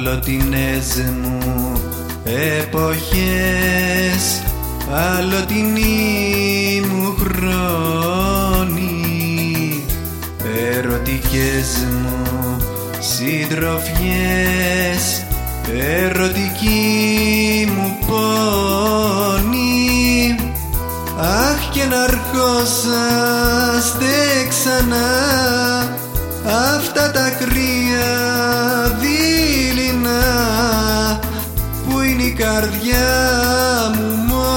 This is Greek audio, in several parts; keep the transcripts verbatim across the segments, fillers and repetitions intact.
Αλλοτινές μου εποχές, αλλοτινοί μου χρόνοι, ερωτικές μου συντροφιές, ερωτική μου πόνη. Αχ, και να αρχόσαστε ξανά αυτά τα κρύα δειλινά, που είναι η καρδιά μου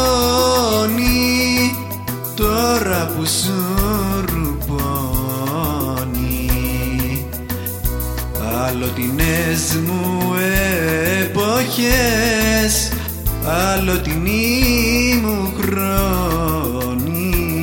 μόνη τώρα που σου ρουπώνει. Αλλοτινές μου εποχές, αλλοτινοί μου χρόνοι.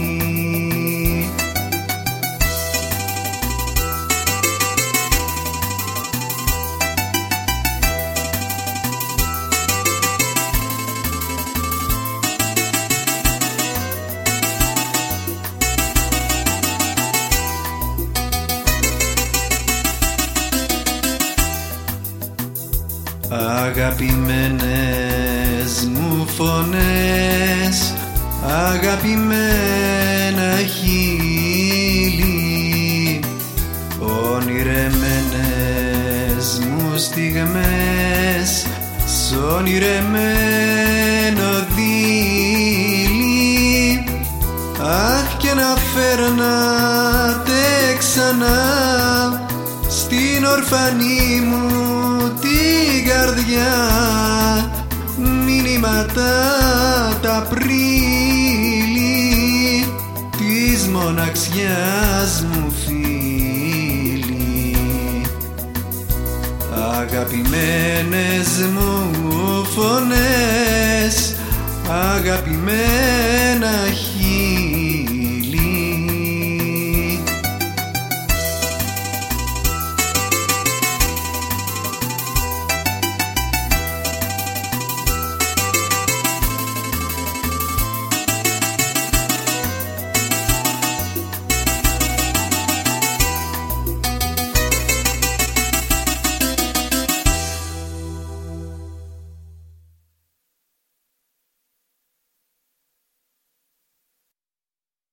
Αγαπημένες μου φωνές, αγαπημένα χείλη, ονειρεμένες μου στιγμές, σ' ονειρεμένο δείλη. Αχ, και να φέρνατε ξανά στην ορφανή μου την καρδιά μηνύματα τα πρίλη της μοναξιάς μου φίλη. Αγαπημένες μου φωνές, αγαπημένα